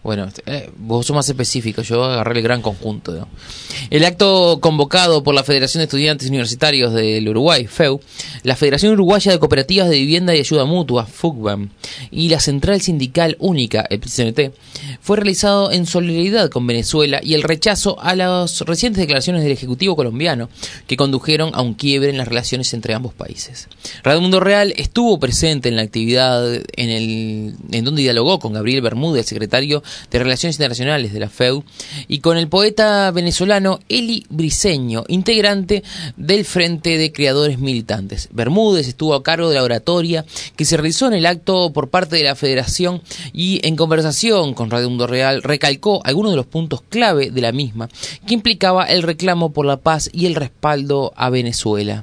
Bueno, eh, vos sos más específico, yo agarré el gran conjunto, ¿no? El acto convocado por la Federación de Estudiantes Universitarios del Uruguay, F E U, la Federación Uruguaya de Cooperativas de Vivienda y Ayuda Mutua, FUCBAM, y la Central Sindical Única, el C N T, fue realizado en solidaridad con Venezuela y el rechazo a las recientes declaraciones del Ejecutivo colombiano que condujeron a un quiebre en las relaciones entre ambos países. Radio Mundo Real estuvo presente en la actividad en, el, en donde dialogó con Gabriel Bermúdez, secretario de Relaciones Internacionales de la F E U, y con el poeta venezolano Eli Briceño, integrante del Frente de Creadores Militantes. Bermúdez estuvo a cargo de la oratoria que se realizó en el acto por parte de la Federación y en conversación con Radio Mundo Real recalcó algunos de los puntos clave de la misma, que implicaba el reclamo por la paz y el respaldo a Venezuela.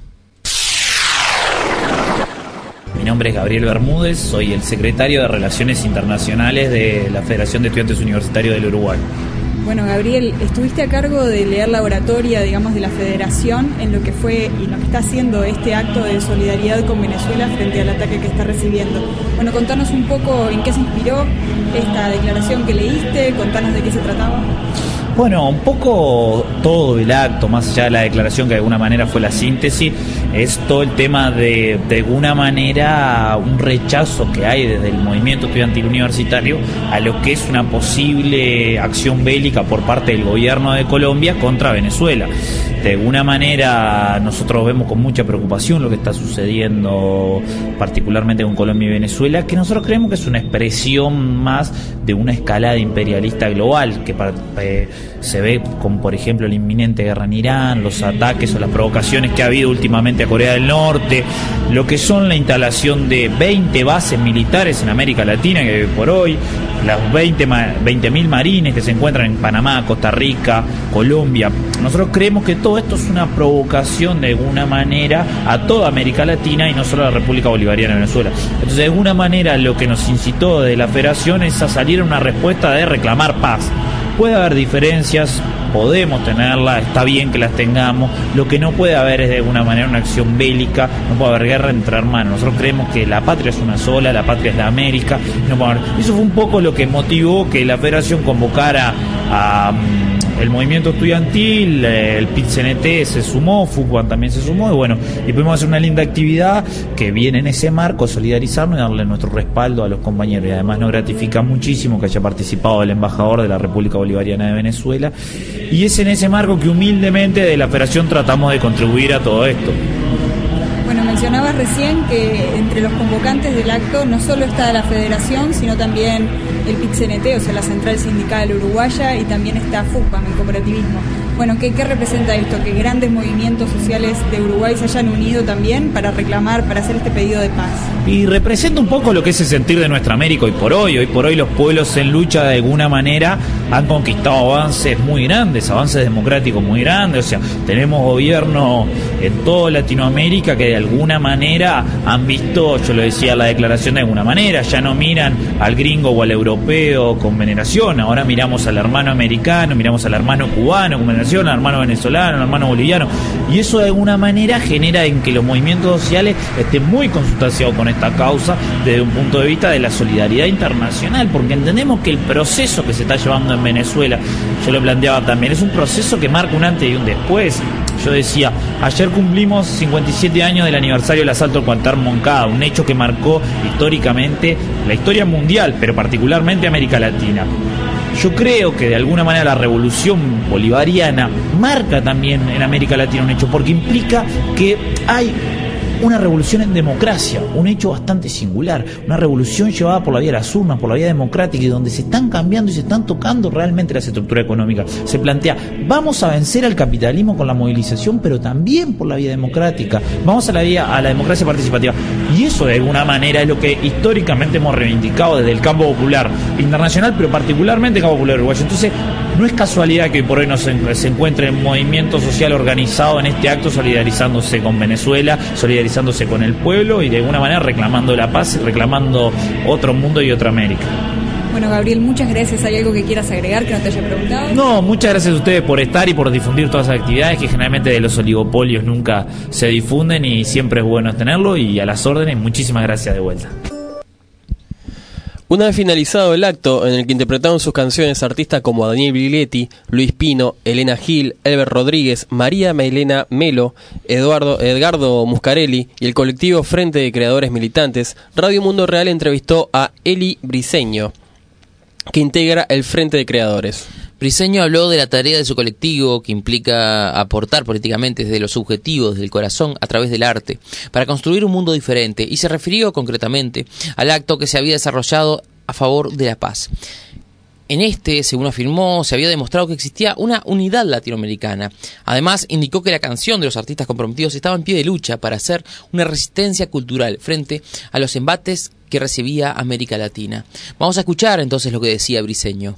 Mi nombre es Gabriel Bermúdez, soy el secretario de Relaciones Internacionales de la Federación de Estudiantes Universitarios del Uruguay. Bueno, Gabriel, estuviste a cargo de leer la oratoria, digamos, de la Federación en lo que fue y lo que está haciendo este acto de solidaridad con Venezuela frente al ataque que está recibiendo. Bueno, contanos un poco en qué se inspiró esta declaración que leíste, contanos de qué se trataba. Bueno, un poco todo el acto, más allá de la declaración que de alguna manera fue la síntesis, es todo el tema de, de alguna manera, un rechazo que hay desde el movimiento estudiantil universitario a lo que es una posible acción bélica por parte del gobierno de Colombia contra Venezuela. De alguna manera nosotros vemos con mucha preocupación lo que está sucediendo particularmente con Colombia y Venezuela, que nosotros creemos que es una expresión más de una escalada imperialista global que eh, se ve con, por ejemplo, la inminente guerra en Irán, los ataques o las provocaciones que ha habido últimamente a Corea del Norte, lo que son la instalación de veinte bases militares en América Latina, que por hoy las veinte mil marines que se encuentran en Panamá, Costa Rica, Colombia. Nosotros creemos que todo esto es una provocación de alguna manera a toda América Latina y no solo a la República Bolivariana de Venezuela. Entonces, de alguna manera, lo que nos incitó de la Federación es a salir a una respuesta de reclamar paz. Puede haber diferencias, podemos tenerlas, está bien que las tengamos. Lo que no puede haber es de alguna manera una acción bélica, no puede haber guerra entre hermanos. Nosotros creemos que la patria es una sola, la patria es la América. No puede haber. Eso fue un poco lo que motivó que la Federación convocara a el movimiento estudiantil, el P I C N T se sumó, FUCBAM también se sumó, y bueno, y pudimos hacer una linda actividad que viene en ese marco, solidarizarnos y darle nuestro respaldo a los compañeros. Y además nos gratifica muchísimo que haya participado el embajador de la República Bolivariana de Venezuela, y es en ese marco que humildemente de la Federación tratamos de contribuir a todo esto. Bueno, mencionabas recién que entre los convocantes del acto no solo está la Federación, sino también el P I C N T, o sea, la Central Sindical Uruguaya, y también está FUCBAM, el cooperativismo. Bueno, ¿qué, ¿qué representa esto? Que grandes movimientos sociales de Uruguay se hayan unido también para reclamar, para hacer este pedido de paz. Y representa un poco lo que es el sentir de nuestra América hoy por hoy. Hoy por hoy los pueblos en lucha de alguna manera han conquistado avances muy grandes, avances democráticos muy grandes. O sea, tenemos gobierno en toda Latinoamérica que de alguna manera han visto, yo lo decía en la declaración, de alguna manera, ya no miran al gringo o al europeo con veneración, ahora miramos al hermano americano, miramos al hermano cubano con veneración, al hermano venezolano, al hermano boliviano, y eso de alguna manera genera en que los movimientos sociales estén muy consustanciados con esta causa desde un punto de vista de la solidaridad internacional, porque entendemos que el proceso que se está llevando en Venezuela, yo lo planteaba también, es un proceso que marca un antes y un después. Yo decía, ayer cumplimos cincuenta y siete años del aniversario del asalto al cuartel Moncada, un hecho que marcó históricamente la historia mundial, pero particularmente América Latina. Yo creo que de alguna manera la revolución bolivariana marca también en América Latina un hecho, porque implica que hay una revolución en democracia, un hecho bastante singular, una revolución llevada por la vía de las urnas, por la vía democrática, y donde se están cambiando y se están tocando realmente las estructuras económicas. Se plantea, vamos a vencer al capitalismo con la movilización, pero también por la vía democrática, vamos a la vía, a la democracia participativa, y eso de alguna manera es lo que históricamente hemos reivindicado desde el campo popular internacional, pero particularmente el campo popular uruguayo. Entonces, no es casualidad que por hoy no se, se encuentre el movimiento social organizado en este acto, solidarizándose con Venezuela, solidarizándose con el pueblo y de alguna manera reclamando la paz, reclamando otro mundo y otra América. Bueno, Gabriel, muchas gracias. ¿Hay algo que quieras agregar que no te haya preguntado? No, muchas gracias a ustedes por estar y por difundir todas las actividades que generalmente de los oligopolios nunca se difunden, y siempre es bueno tenerlo, y a las órdenes. Muchísimas gracias de vuelta. Una vez finalizado el acto, en el que interpretaron sus canciones artistas como Daniel Biglietti, Luis Pino, Elena Gil, Elber Rodríguez, María Mailena Melo, Eduardo Edgardo Muscarelli y el colectivo Frente de Creadores Militantes, Radio Mundo Real entrevistó a Eli Briceño, que integra el Frente de Creadores. Briceño habló de la tarea de su colectivo, que implica aportar políticamente desde los subjetivos, desde el corazón, a través del arte, para construir un mundo diferente, y se refirió concretamente al acto que se había desarrollado a favor de la paz. En este, según afirmó, se había demostrado que existía una unidad latinoamericana. Además, indicó que la canción de los artistas comprometidos estaba en pie de lucha para hacer una resistencia cultural frente a los embates que recibía América Latina. Vamos a escuchar entonces lo que decía Briceño.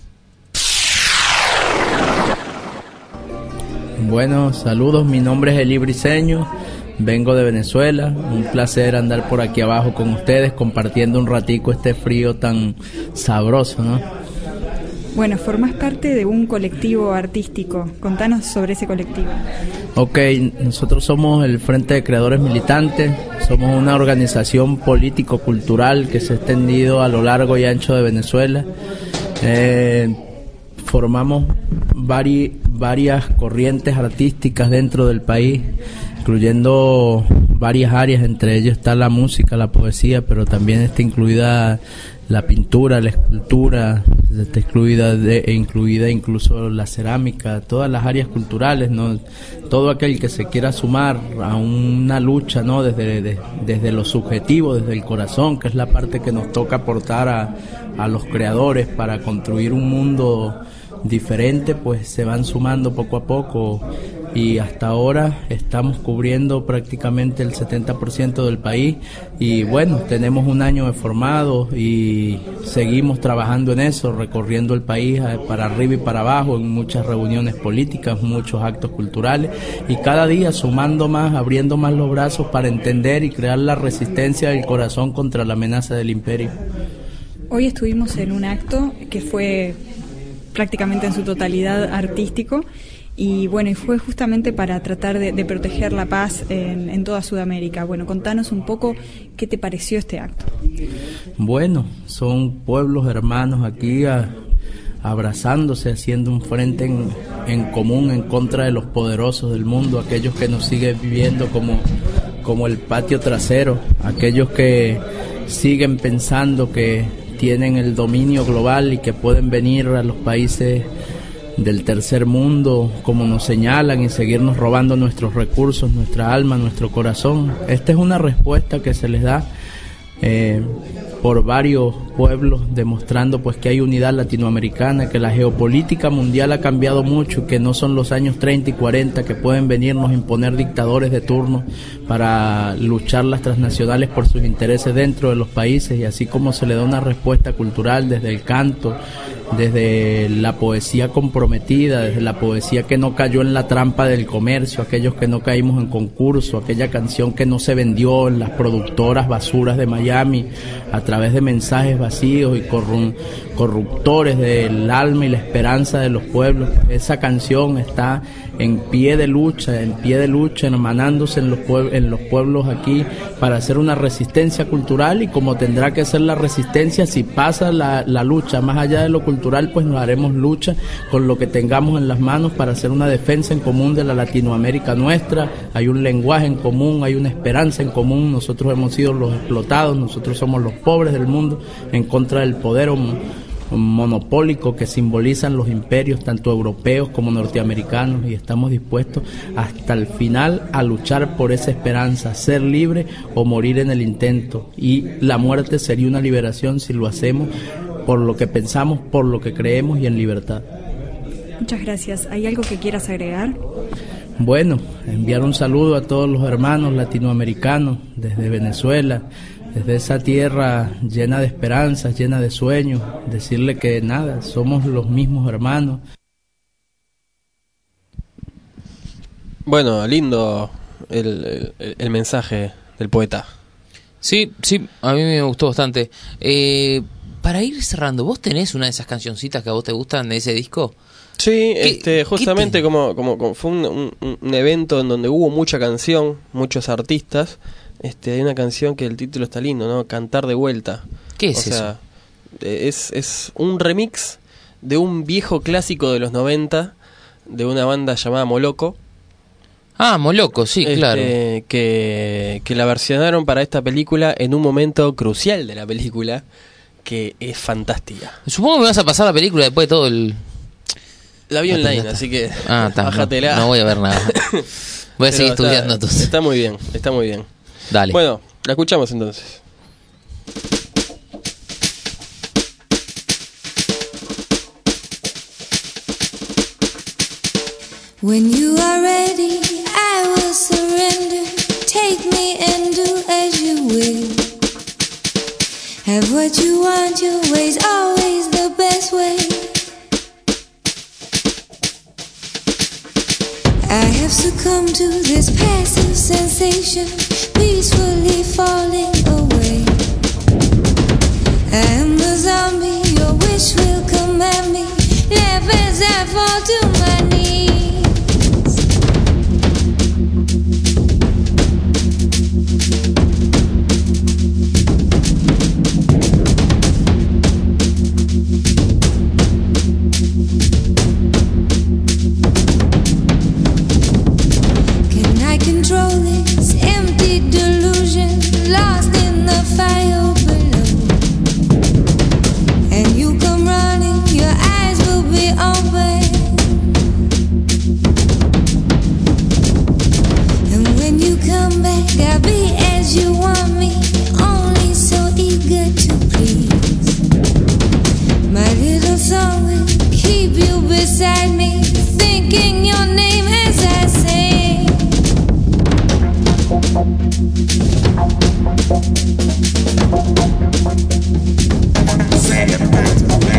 Bueno, saludos, mi nombre es Eli Briceño, vengo de Venezuela, un placer andar por aquí abajo con ustedes compartiendo un ratico este frío tan sabroso, ¿no? Bueno, formás parte de un colectivo artístico, contanos sobre ese colectivo. Ok, nosotros somos el Frente de Creadores Militantes, somos una organización político-cultural que se ha extendido a lo largo y ancho de Venezuela. Eh, formamos vari, varias corrientes artísticas dentro del país, incluyendo varias áreas, entre ellas está la música, la poesía, pero también está incluida la pintura, la escultura, está incluida, de, incluida incluso la cerámica, todas las áreas culturales, ¿no? Todo aquel que se quiera sumar a una lucha, ¿no? Desde, de, desde lo subjetivo, desde el corazón, que es la parte que nos toca aportar a, a los creadores para construir un mundo diferente, pues se van sumando poco a poco, y hasta ahora estamos cubriendo prácticamente el setenta por ciento del país, y bueno, tenemos un año de formado y seguimos trabajando en eso, recorriendo el país para arriba y para abajo, en muchas reuniones políticas, muchos actos culturales, y cada día sumando más, abriendo más los brazos para entender y crear la resistencia del corazón contra la amenaza del imperio. Hoy estuvimos en un acto que fue prácticamente en su totalidad artístico, y bueno, y fue justamente para tratar de, de proteger la paz en, en toda Sudamérica. Bueno, contanos un poco qué te pareció este acto. Bueno, son pueblos hermanos aquí a, abrazándose, haciendo un frente en, en común en contra de los poderosos del mundo, aquellos que nos siguen viviendo como, como el patio trasero, aquellos que siguen pensando que tienen el dominio global y que pueden venir a los países del tercer mundo, como nos señalan, y seguirnos robando nuestros recursos, nuestra alma, nuestro corazón. Esta es una respuesta que se les da eh, por varios pueblos, demostrando pues que hay unidad latinoamericana, que la geopolítica mundial ha cambiado mucho, que no son los años treinta y cuarenta que pueden venirnos a imponer dictadores de turno para luchar las transnacionales por sus intereses dentro de los países, y así como se le da una respuesta cultural desde el canto, desde la poesía comprometida, desde la poesía que no cayó en la trampa del comercio, aquellos que no caímos en concurso, aquella canción que no se vendió en las productoras basuras de Miami a través de mensajes vacíos y corru- corruptores del alma y la esperanza de los pueblos. Esa canción está en pie de lucha, en pie de lucha, emanándose en los, pueb- en los pueblos aquí para hacer una resistencia cultural, y como tendrá que ser la resistencia, si pasa la, la lucha más allá de lo cultural, pues nos haremos lucha con lo que tengamos en las manos para hacer una defensa en común de la Latinoamérica nuestra. Hay un lenguaje en común, hay una esperanza en común. Nosotros hemos sido los explotados, nosotros somos los pobres del mundo, en contra del poder monopólico que simbolizan los imperios tanto europeos como norteamericanos, y estamos dispuestos hasta el final a luchar por esa esperanza, ser libre o morir en el intento, y la muerte sería una liberación si lo hacemos por lo que pensamos, por lo que creemos y en libertad. Muchas gracias. ¿Hay algo que quieras agregar? Bueno, enviar un saludo a todos los hermanos latinoamericanos desde Venezuela, desde esa tierra llena de esperanzas, llena de sueños, decirle que nada, somos los mismos hermanos. Bueno, lindo el, el, el mensaje del poeta. Sí, sí, a mí me gustó bastante. Eh, para ir cerrando, ¿vos tenés una de esas cancioncitas que a vos te gustan de ese disco? Sí, este, justamente te... como, como, como fue un, un, un evento en donde hubo mucha canción, muchos artistas. Este, hay una canción que el título está lindo, ¿no? Cantar de vuelta. ¿Qué es o eso? Sea, Es, es un remix de un viejo clásico de los noventa, de una banda llamada Moloco. Ah, Moloco, sí, este, claro. Que, que la versionaron para esta película en un momento crucial de la película, que es fantástica. Supongo que me vas a pasar la película después de todo el... La vi online, así que ah, ta, bájatela. No, no voy a ver nada. Voy a seguir está, estudiando entonces. Está muy bien, está muy bien. Dale. Bueno, la escuchamos entonces. When you are ready, I will surrender. Take me and do as you will. Have what you want, your way's always the best way. I have succumbed to this passive sensation, peacefully falling away. I am the zombie, your wish will command me. Laugh as I fall to my knees. Control this empty delusion, lost in the fire below. And you come running, your eyes will be open. And when you come back, I'll be as you want me, only so eager to please. My little song will keep you beside me, thinking your name as I sing. Say it back to me.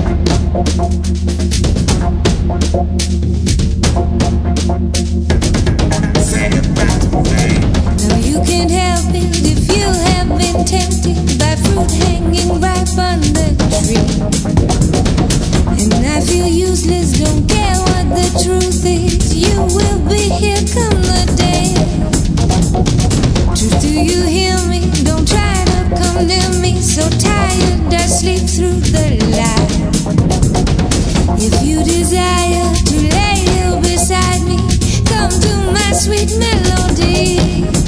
Say it back to me. No, you can't help it if you have been tempted by fruit hanging ripe on the tree. And I feel useless, don't care what the truth is. You will be here come the day. Truth, do you hear me? Don't try to condemn me. So tired I sleep through the lie. If you desire to lay here beside me, come to my sweet melody.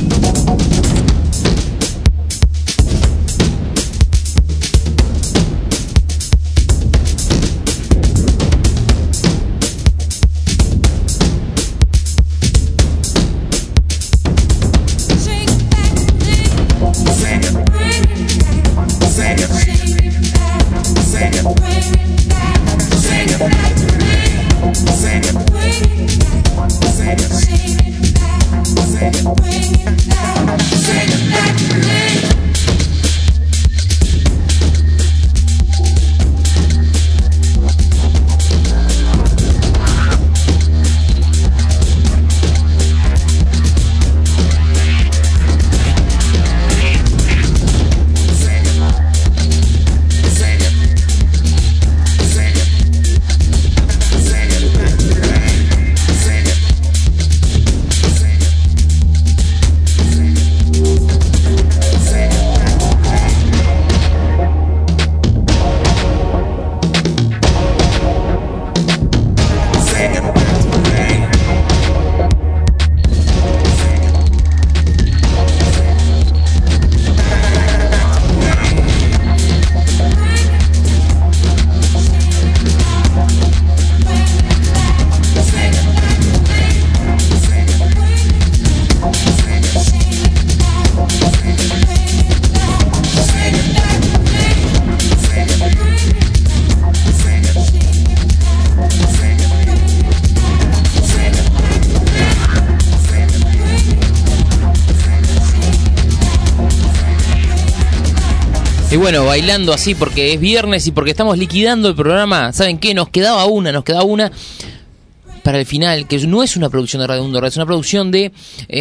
Y bueno, bailando así porque es viernes y porque estamos liquidando el programa. ¿Saben qué? Nos quedaba una, nos quedaba una para el final, que no es una producción de Radio Mundo Real, es una producción de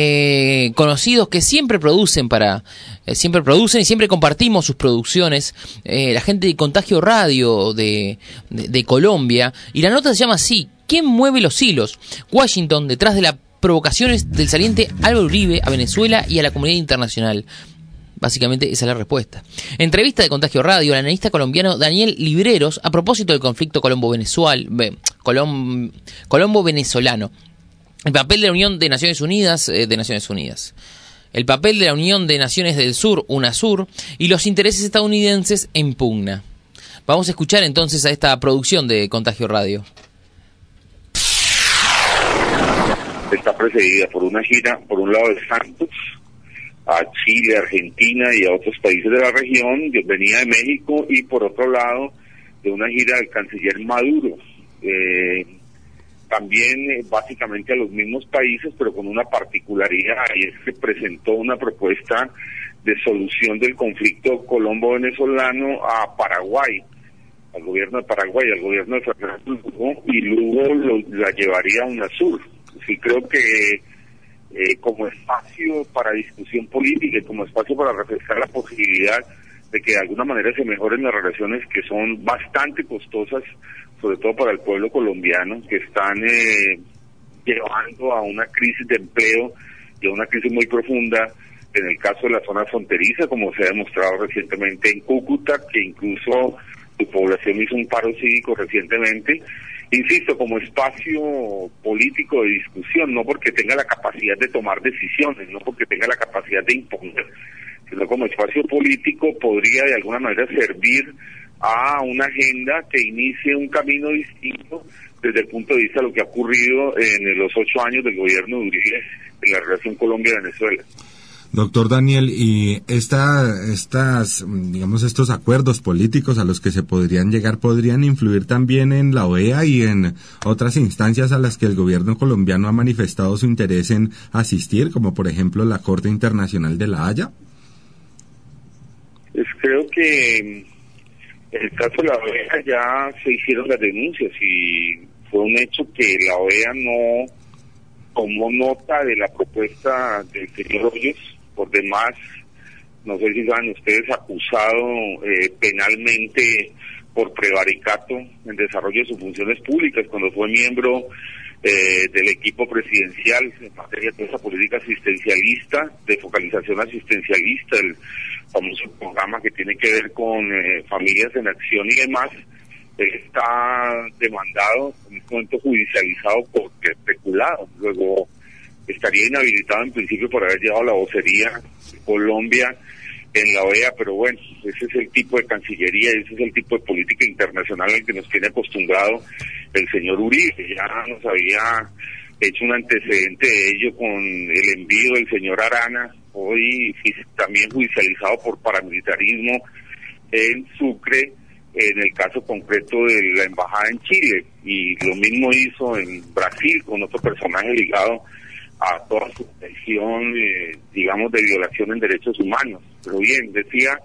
eh, conocidos que siempre producen para eh, siempre producen y siempre compartimos sus producciones, eh, la gente de Contagio Radio de, de, de Colombia, y la nota se llama así: ¿quién mueve los hilos? Washington detrás de las provocaciones del saliente Álvaro Uribe a Venezuela y a la comunidad internacional. Básicamente esa es la respuesta. Entrevista de Contagio Radio al analista colombiano Daniel Libreros a propósito del conflicto Colombo-Venezual, Colom, Colombo-venezolano. El papel de la Unión de Naciones Unidas, eh, de Naciones Unidas. El papel de la Unión de Naciones del Sur, UNASUR, y los intereses estadounidenses en pugna. Vamos a escuchar entonces a esta producción de Contagio Radio. Está precedida por una gira, por un lado de Santos, a Chile, Argentina y a otros países de la región, venía de México, y por otro lado de una gira del canciller Maduro, eh, también eh, básicamente a los mismos países, pero con una particularidad, y es que presentó una propuesta de solución del conflicto colombo-venezolano a Paraguay, al gobierno de Paraguay, al gobierno de Fernando Lugo, y Lugo lo, la llevaría a UNASUR. Sí, creo que Eh, como espacio para discusión política y como espacio para refrescar la posibilidad de que de alguna manera se mejoren las relaciones que son bastante costosas, sobre todo para el pueblo colombiano, que están eh, llevando a una crisis de empleo y a una crisis muy profunda en el caso de la zona fronteriza, como se ha demostrado recientemente en Cúcuta, que incluso su población hizo un paro cívico recientemente. Insisto, como espacio político de discusión, no porque tenga la capacidad de tomar decisiones, no porque tenga la capacidad de imponer, sino como espacio político podría de alguna manera servir a una agenda que inicie un camino distinto desde el punto de vista de lo que ha ocurrido en los ocho años del gobierno de Uribe en la relación Colombia-Venezuela. Doctor Daniel, y esta, estas, digamos, estos acuerdos políticos a los que se podrían llegar podrían influir también en la O E A y en otras instancias a las que el gobierno colombiano ha manifestado su interés en asistir, como por ejemplo la Corte Internacional de La Haya. Pues creo que en el caso de la O E A ya se hicieron las denuncias y fue un hecho que la O E A no tomó nota de la propuesta del señor Hoyos. Por demás, no sé si saben ustedes, acusado eh, penalmente por prevaricato en desarrollo de sus funciones públicas, cuando fue miembro eh, del equipo presidencial en materia de esa política asistencialista, de focalización asistencialista, el famoso programa que tiene que ver con eh, familias en acción y demás. Él está demandado, en este momento judicializado porque especulado. Luego estaría inhabilitado en principio por haber llevado la vocería de Colombia en la O E A, pero bueno, ese es el tipo de cancillería, ese es el tipo de política internacional al que nos tiene acostumbrado el señor Uribe. Ya nos había hecho un antecedente de ello con el envío del señor Arana, hoy también judicializado por paramilitarismo en Sucre, en el caso concreto de la embajada en Chile, y lo mismo hizo en Brasil con otro personaje ligado a toda su región, eh, digamos, de violación en derechos humanos. Pero bien, decía,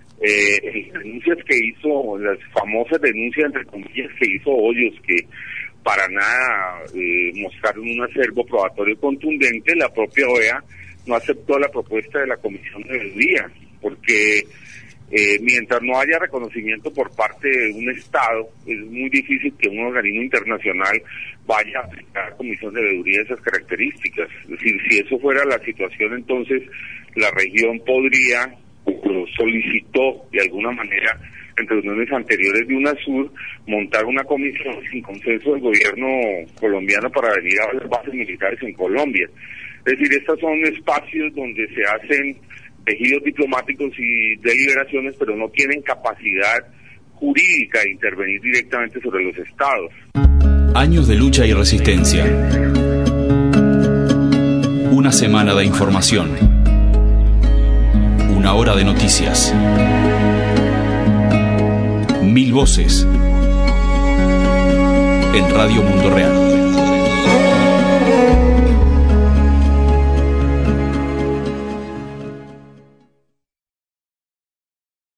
eh, las denuncias que hizo, las famosas denuncias, entre comillas, que hizo Hoyos, que para nada eh, mostraron un acervo probatorio contundente, la propia O E A no aceptó la propuesta de la Comisión de Veeduría, porque eh, mientras no haya reconocimiento por parte de un Estado, es muy difícil que un organismo internacional vaya a aplicar a la Comisión de Veeduría esas características. Es decir, si eso fuera la situación, entonces la región podría, lo solicitó de alguna manera en reuniones anteriores de UNASUR, montar una comisión sin consenso del gobierno colombiano para venir a las bases militares en Colombia. Es decir, estos son espacios donde se hacen tejidos diplomáticos y deliberaciones, pero no tienen capacidad jurídica de intervenir directamente sobre los estados. Años de lucha y resistencia. Una semana de información. Una hora de noticias. Mil voces. En Radio Mundo Real.